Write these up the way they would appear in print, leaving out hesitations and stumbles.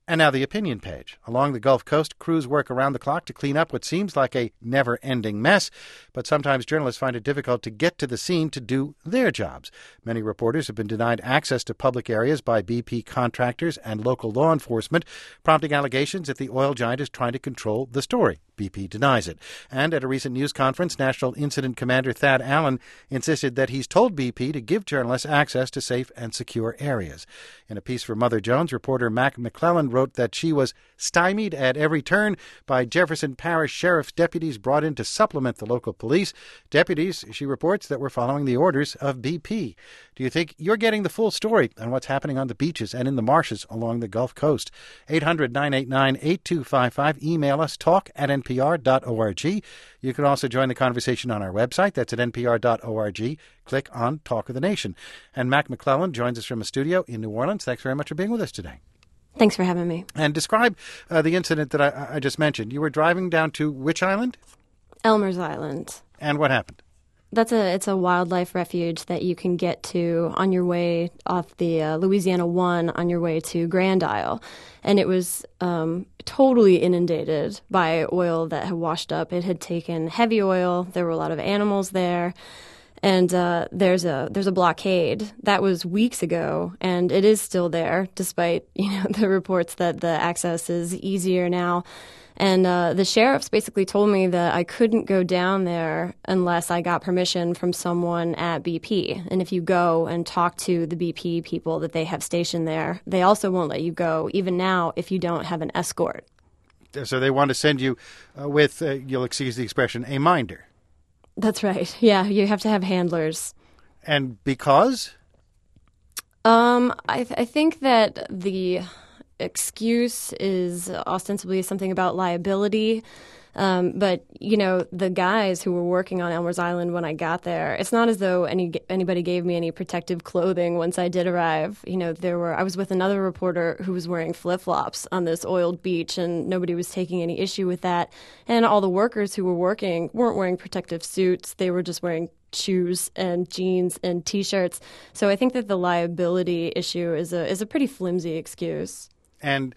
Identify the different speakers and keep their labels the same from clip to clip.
Speaker 1: And now the opinion page. Along the Gulf Coast, crews work around the clock to clean up what seems like a never-ending mess, but sometimes journalists find it difficult to get to the scene to do their jobs. Many reporters have been denied access to public areas by BP contractors and local law enforcement, prompting allegations that the oil giant is trying to control the story. BP denies it. And at a recent news conference, National Incident Commander Thad Allen insisted that he's told BP to give journalists access to safe and secure areas. In a piece for Mother Jones, reporter Mac McClellan wrote that she was stymied at every turn by Jefferson Parish Sheriff's deputies brought in to supplement the local police. Deputies, she reports, that were following the orders of BP. Do you think you're getting the full story on what's happening on the beaches and in the marshes along the Gulf Coast? 800-989-8255. Email us, talk@npr.org. You can also join the conversation on our website. That's at npr.org. Click on Talk of the Nation. And Mac McClellan joins us from a studio in New Orleans. Thanks very much for being with us today.
Speaker 2: Thanks for having me.
Speaker 1: And describe the incident that I just mentioned. You were driving down to which island?
Speaker 2: Elmer's Island.
Speaker 1: And what happened?
Speaker 2: It's a wildlife refuge that you can get to on your way off the Louisiana 1 on your way to Grand Isle. And it was totally inundated by oil that had washed up. It had taken heavy oil. There were a lot of animals there. And there's a blockade that was weeks ago, and it is still there, despite the reports that the access is easier now. And the sheriffs basically told me that I couldn't go down there unless I got permission from someone at BP. And if you go and talk to the BP people that they have stationed there, they also won't let you go, even now, if you don't have an escort.
Speaker 1: So they want to send you with, you'll excuse the expression, a minder.
Speaker 2: That's right. Yeah, you have to have handlers.
Speaker 1: And because?
Speaker 2: I think that the excuse is ostensibly something about liability. But, the guys who were working on Elmer's Island when I got there, it's not as though anybody gave me any protective clothing once I did arrive. I was with another reporter who was wearing flip-flops on this oiled beach, and nobody was taking any issue with that. And all the workers who were working weren't wearing protective suits. They were just wearing shoes and jeans and T-shirts. So I think that the liability issue is a pretty flimsy excuse.
Speaker 1: And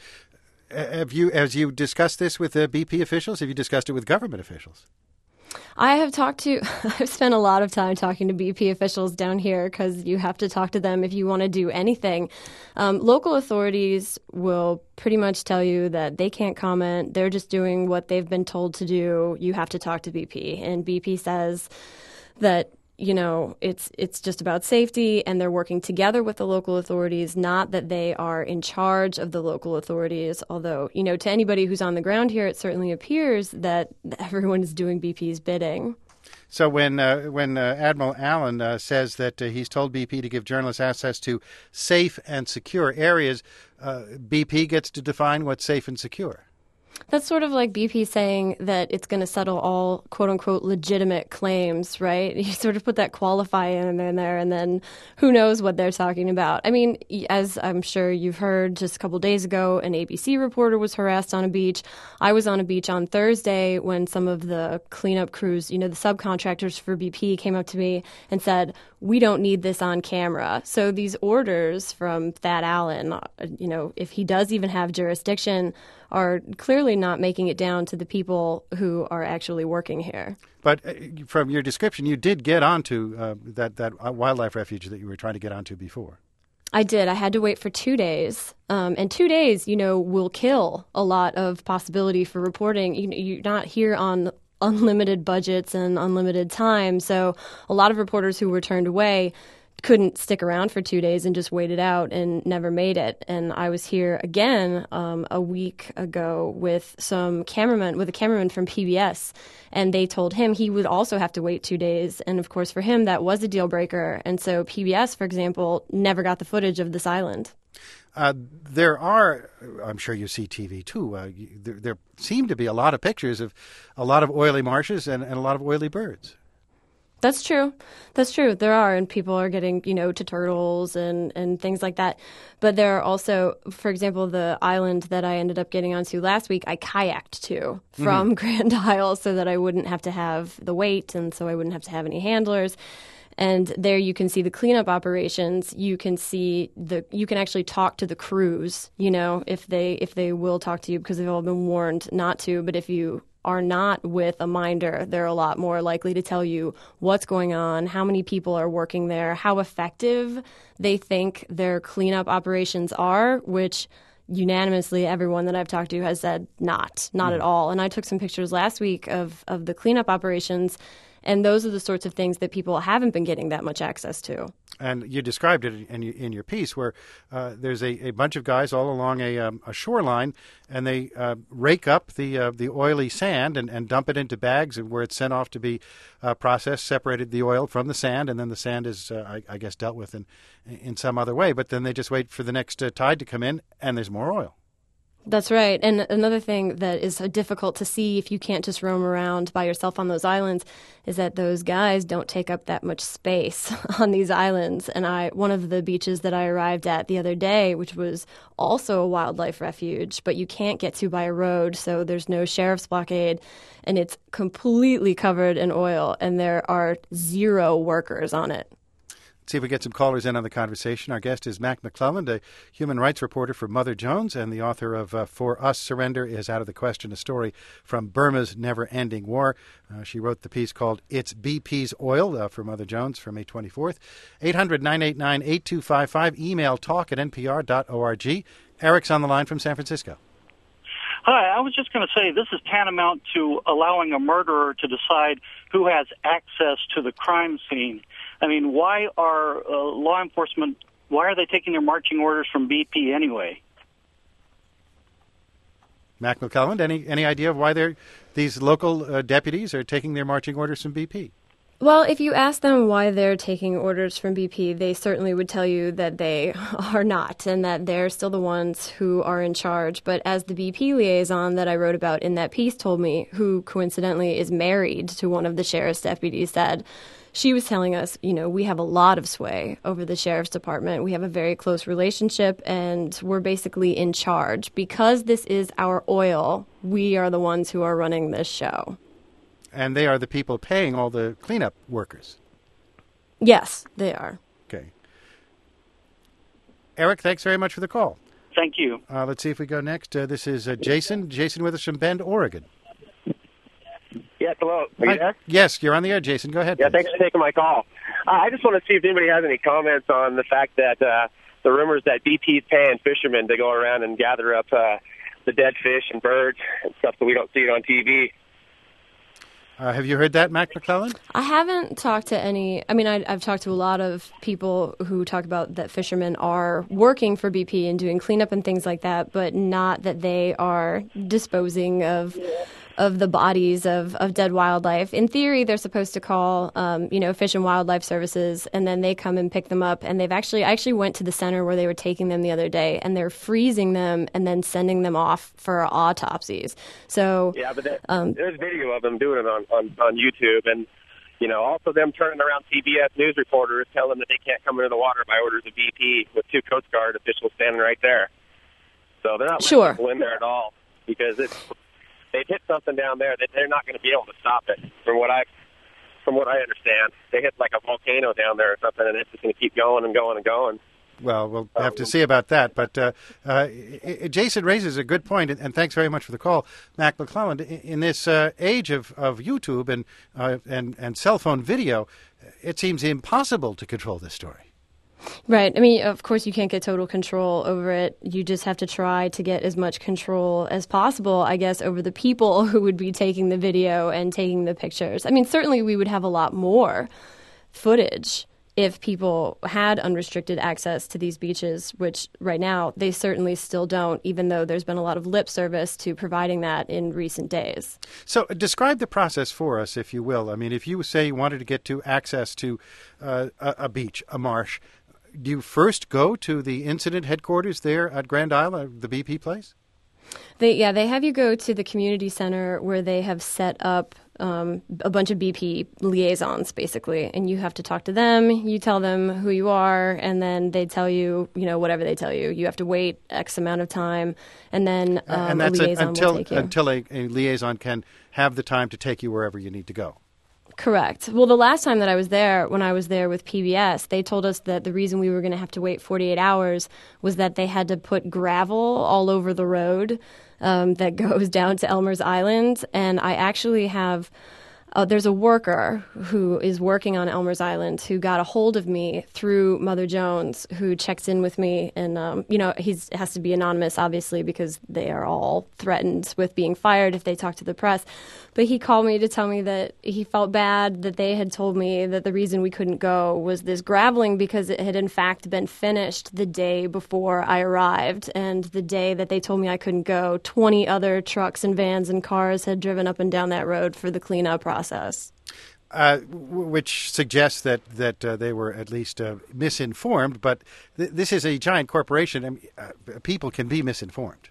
Speaker 1: as you discussed this with BP officials? Have you discussed it with government officials?
Speaker 2: I've spent a lot of time talking to BP officials down here because you have to talk to them if you want to do anything. Local authorities will pretty much tell you that they can't comment. They're just doing what they've been told to do. You have to talk to BP. And BP says that it's just about safety, and they're working together with the local authorities, not that they are in charge of the local authorities. Although, to anybody who's on the ground here, it certainly appears that everyone is doing BP's bidding.
Speaker 1: So when Admiral Allen says that he's told BP to give journalists access to safe and secure areas, BP gets to define what's safe and secure.
Speaker 2: That's sort of like BP saying that it's going to settle all quote-unquote legitimate claims, right? You sort of put that qualifier in there, and then who knows what they're talking about. I mean, as I'm sure you've heard, just a couple days ago, an ABC reporter was harassed on a beach. I was on a beach on Thursday when some of the cleanup crews, the subcontractors for BP came up to me and said, we don't need this on camera. So these orders from Thad Allen, if he does even have jurisdiction, are clearly not making it down to the people who are actually working here.
Speaker 1: But from your description, you did get onto that wildlife refuge that you were trying to get onto before.
Speaker 2: I did. I had to wait for 2 days. And 2 days, will kill a lot of possibility for reporting. You're not here on unlimited budgets and unlimited time. So a lot of reporters who were turned away couldn't stick around for 2 days and just wait it out and never made it. And I was here again a week ago with a cameraman from PBS, and they told him he would also have to wait 2 days. And of course, for him, that was a deal breaker. And so PBS, for example, never got the footage of this island.
Speaker 1: There are, I'm sure you see TV too, there seem to be a lot of pictures of a lot of oily marshes and a lot of oily birds.
Speaker 2: That's true. There are, and people are getting, to turtles and things like that. But there are also, for example, the island that I ended up getting onto last week, I kayaked to from Grand Isle so that I wouldn't have to have the wait, and so I wouldn't have to have any handlers. And there you can see the cleanup operations. You can actually talk to the crews, if they will talk to you, because they've all been warned not to. But if you are not with a minder, they're a lot more likely to tell you what's going on, how many people are working there, how effective they think their cleanup operations are, which unanimously everyone that I've talked to has said not at all. And I took some pictures last week of the cleanup operations, and those are the sorts of things that people haven't been getting that much access to.
Speaker 1: And you described it in your piece, where there's a bunch of guys all along a shoreline, and they rake up the oily sand and dump it into bags where it's sent off to be processed, separated the oil from the sand, and then the sand is, I guess, dealt with in some other way. But then they just wait for the next tide to come in, and there's more oil.
Speaker 2: That's right. And another thing that is difficult to see if you can't just roam around by yourself on those islands is that those guys don't take up that much space on these islands. And one of the beaches that I arrived at the other day, which was also a wildlife refuge, but you can't get to by a road, so there's no sheriff's blockade, and it's completely covered in oil, and there are 0 workers on it.
Speaker 1: See if we get some callers in on the conversation. Our guest is Mac McClelland, a human rights reporter for Mother Jones, and the author of For Us, Surrender is Out of the Question, a story from Burma's never-ending war. She wrote the piece called It's BP's Oil for Mother Jones from May 24th. 800-989-8255. Email talk@npr.org. Eric's on the line from San Francisco.
Speaker 3: Hi, I was just going to say this is tantamount to allowing a murderer to decide who has access to the crime scene. I mean, why are law enforcement, why are they taking their marching orders from BP anyway?
Speaker 1: Mac McClelland, any idea of why these local deputies are taking their marching orders from BP?
Speaker 2: Well, if you ask them why they're taking orders from BP, they certainly would tell you that they are not, and that they're still the ones who are in charge. But as the BP liaison that I wrote about in that piece told me, who coincidentally is married to one of the sheriff's deputies, said, she was telling us, we have a lot of sway over the sheriff's department. We have a very close relationship, and we're basically in charge. Because this is our oil, we are the ones who are running this show.
Speaker 1: And they are the people paying all the cleanup workers.
Speaker 2: Yes, they are.
Speaker 1: Okay. Eric, thanks very much for the call.
Speaker 3: Thank you.
Speaker 1: Let's see if we go next. This is Jason. Jason with us from Bend, Oregon.
Speaker 4: Yes, hello. Are you there?
Speaker 1: Yes, you're on the air, Jason. Go ahead.
Speaker 4: Yeah,
Speaker 1: please.
Speaker 4: thanks for taking my call. I just want to see if anybody has any comments on the fact that the rumors that BP is paying fishermen to go around and gather up the dead fish and birds and stuff so we don't see it on TV.
Speaker 1: Have you heard that, Mac McClelland?
Speaker 2: I haven't talked to any. I mean, I've talked to a lot of people who talk about that fishermen are working for BP and doing cleanup and things like that, but not that they are disposing of the bodies of dead wildlife. In theory, they're supposed to call, Fish and Wildlife Services, and then they come and pick them up. And I actually went to the center where they were taking them the other day, and they're freezing them and then sending them off for autopsies. So
Speaker 4: yeah, but there's video of them doing it on YouTube, and also them turning around CBS News reporters, telling them that they can't come into the water by orders of BP, with 2 Coast Guard officials standing right there. So they're not letting people in there at all, because they've hit something down there that they're not going to be able to stop it. From what I understand, they hit like a volcano down there or something, and it's just going to keep going and going and going.
Speaker 1: Well, we'll have to see about that. But Jason raises a good point, and thanks very much for the call, Mac McClelland. In this age of YouTube and cell phone video, it seems impossible to control this story.
Speaker 2: Right. I mean, of course, you can't get total control over it. You just have to try to get as much control as possible, I guess, over the people who would be taking the video and taking the pictures. I mean, certainly we would have a lot more footage if people had unrestricted access to these beaches, which right now they certainly still don't, even though there's been a lot of lip service to providing that in recent days.
Speaker 1: So describe the process for us, if you will. I mean, if you say you wanted to get to access to a beach, a marsh, do you first go to the incident headquarters there at Grand Isle, the BP place?
Speaker 2: They have you go to the community center where they have set up a bunch of BP liaisons, basically, and you have to talk to them. You tell them who you are, and then they tell you, whatever they tell you. You have to wait X amount of time, and then
Speaker 1: and that's
Speaker 2: a liaison will take you.
Speaker 1: Until a liaison can have the time to take you wherever you need to go.
Speaker 2: Correct. Well, the last time that I was there, when I was there with PBS, they told us that the reason we were going to have to wait 48 hours was that they had to put gravel all over the road that goes down to Elmer's Island. And I actually have... there's a worker who is working on Elmer's Island who got a hold of me through Mother Jones, who checks in with me. And, he has to be anonymous, obviously, because they are all threatened with being fired if they talk to the press. But he called me to tell me that he felt bad that they had told me that the reason we couldn't go was this graveling because it had, in fact, been finished the day before I arrived. And the day that they told me I couldn't go, 20 other trucks and vans and cars had driven up and down that road for the cleanup process.
Speaker 1: Which suggests that they were at least misinformed. But this is a giant corporation. I mean, people can be misinformed.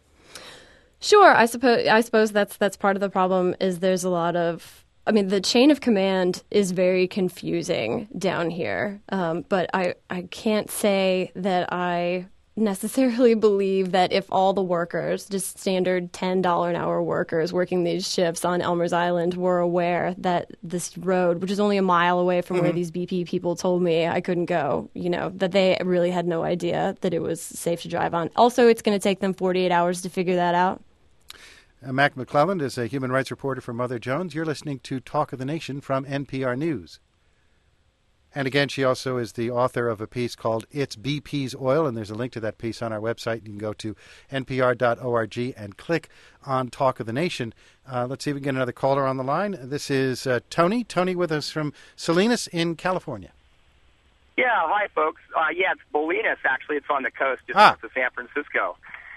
Speaker 2: Sure, I suppose that's part of the problem. Is there's a lot of, the chain of command is very confusing down here. But I can't say that I necessarily believe that if all the workers, just standard $10 an hour workers working these shifts on Elmer's Island, were aware that this road, which is only a mile away from where these BP people told me I couldn't go, that they really had no idea that it was safe to drive on. Also, it's going to take them 48 hours to figure that out.
Speaker 1: Mac McClelland is a human rights reporter for Mother Jones. You're listening to Talk of the Nation from NPR News. And again, she also is the author of a piece called It's BP's Oil, and there's a link to that piece on our website. You can go to npr.org and click on Talk of the Nation. Let's see if we can get another caller on the line. This is Tony. Tony with us from Salinas in California.
Speaker 5: Yeah, hi, folks. It's Bolinas, actually. It's on the coast, just north of San Francisco.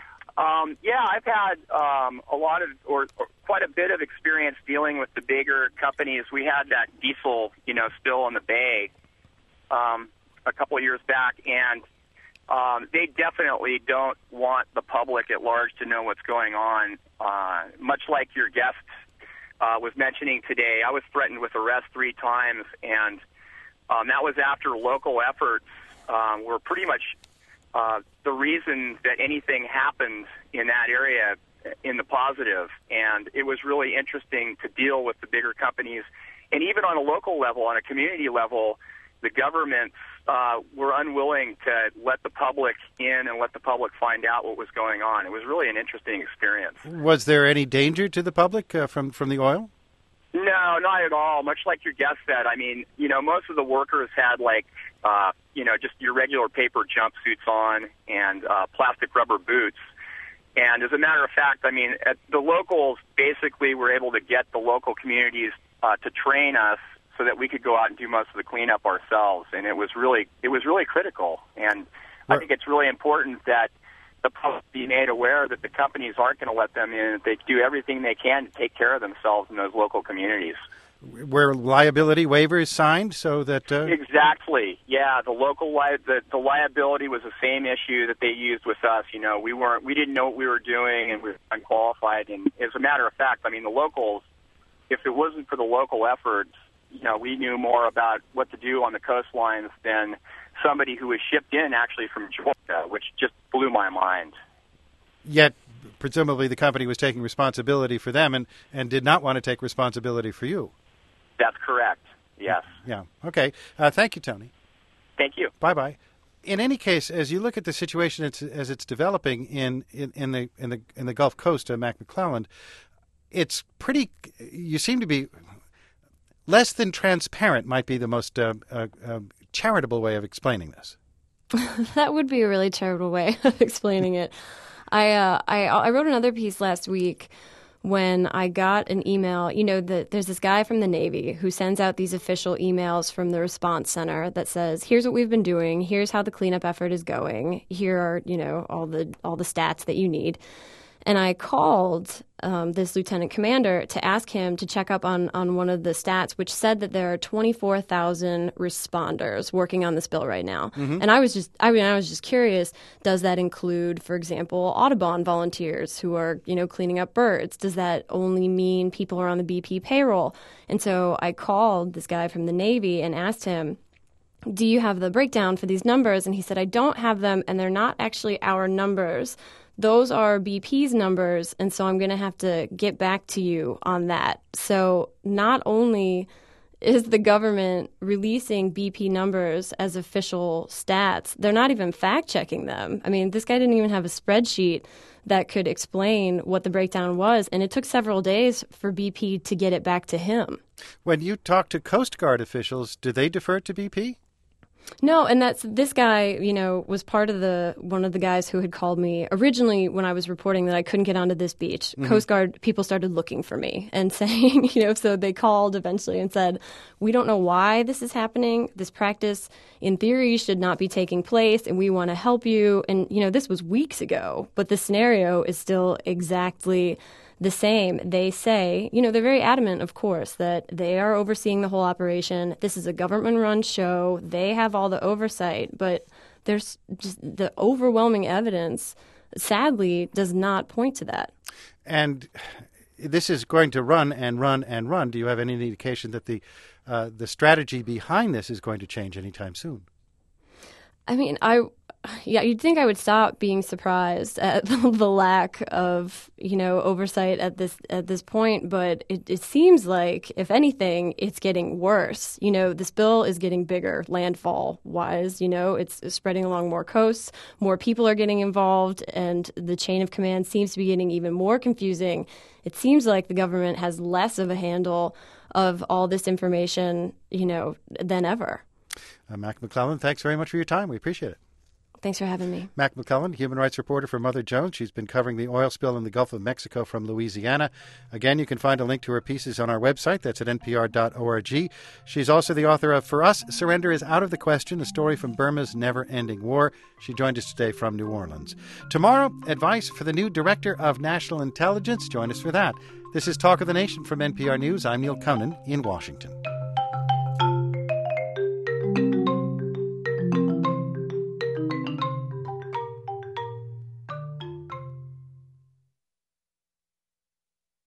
Speaker 5: I've had quite a bit of experience dealing with the bigger companies. We had that diesel, spill in the Bay a couple of years back, and they definitely don't want the public at large to know what's going on. Much like your guest was mentioning today, I was threatened with arrest 3 times, and that was after local efforts were pretty much the reason that anything happened in that area in the positive. And it was really interesting to deal with the bigger companies. And even on a local level, on a community level, the governments were unwilling to let the public in and let the public find out what was going on. It was really an interesting experience.
Speaker 1: Was there any danger to the public from the oil?
Speaker 5: No, not at all. Much like your guest said, most of the workers had just your regular paper jumpsuits on and plastic rubber boots. And as a matter of fact, the locals basically were able to get the local communities to train us so that we could go out and do most of the cleanup ourselves. And it was really critical. And I think it's really important that the public be made aware that the companies aren't going to let them in. They do everything they can to take care of themselves in those local communities.
Speaker 1: Were liability waivers signed so that...
Speaker 5: Exactly. Yeah, the local the liability was the same issue that they used with us. We didn't know what we were doing, and we were unqualified. And as a matter of fact, the locals, if it wasn't for the local efforts, we knew more about what to do on the coastlines than somebody who was shipped in actually from Georgia, which just blew my mind.
Speaker 1: Yet, presumably, the company was taking responsibility for them and did not want to take responsibility for you.
Speaker 5: That's correct. Yes.
Speaker 1: Yeah. Okay. Thank you, Tony.
Speaker 5: Thank you.
Speaker 1: Bye-bye. In any case, as you look at the situation as it's developing in the Gulf Coast, Mac McClelland, it's pretty. You seem to be less than transparent. Might be the most charitable way of explaining this.
Speaker 2: That would be a really charitable way of explaining it. I wrote another piece last week when I got an email. There's this guy from the Navy who sends out these official emails from the response center that says, here's what we've been doing, here's how the cleanup effort is going, here are, all the stats that you need. And I called this lieutenant commander to ask him to check up on one of the stats, which said that there are 24,000 responders working on this bill right now. Mm-hmm. And I was just curious, does that include, for example, Audubon volunteers who are, cleaning up birds? Does that only mean people are on the BP payroll? And so I called this guy from the Navy and asked him, do you have the breakdown for these numbers? And he said, I don't have them, and they're not actually our numbers. Those are BP's numbers, and so I'm going to have to get back to you on that. So not only is the government releasing BP numbers as official stats. They're not even fact-checking them. I mean, this guy didn't even have a spreadsheet that could explain what the breakdown was, and it took several days for BP to get it back to him.
Speaker 1: When you talk to Coast Guard officials, do they defer to BP?
Speaker 2: No, and this guy, was part of one of the guys who had called me originally when I was reporting that I couldn't get onto this beach. Mm-hmm. Coast Guard people started looking for me and saying, so they called eventually and said, we don't know why this is happening. This practice, in theory, should not be taking place, and we want to help you. And, this was weeks ago, but the scenario is still exactly the same. They say, they're very adamant, of course, that they are overseeing the whole operation. This is a government-run show. They have all the oversight, but there's just the overwhelming evidence, sadly, does not point to that.
Speaker 1: And this is going to run and run and run. Do you have any indication that the strategy behind this is going to change anytime soon?
Speaker 2: I mean, you'd think I would stop being surprised at the lack of, oversight at this point, but it seems like, if anything, it's getting worse. This bill is getting bigger landfall-wise. It's spreading along more coasts, more people are getting involved, and the chain of command seems to be getting even more confusing. It seems like the government has less of a handle of all this information, than ever.
Speaker 1: Mac McClellan, thanks very much for your time. We appreciate it.
Speaker 2: Thanks for having me.
Speaker 1: Mac McClellan, human rights reporter for Mother Jones. She's been covering the oil spill in the Gulf of Mexico from Louisiana. Again, you can find a link to her pieces on our website. That's at npr.org. She's also the author of For Us, Surrender is Out of the Question, a story from Burma's never-ending war. She joined us today from New Orleans. Tomorrow, advice for the new Director of National Intelligence. Join us for that. This is Talk of the Nation from NPR News. I'm Neil Conan in Washington.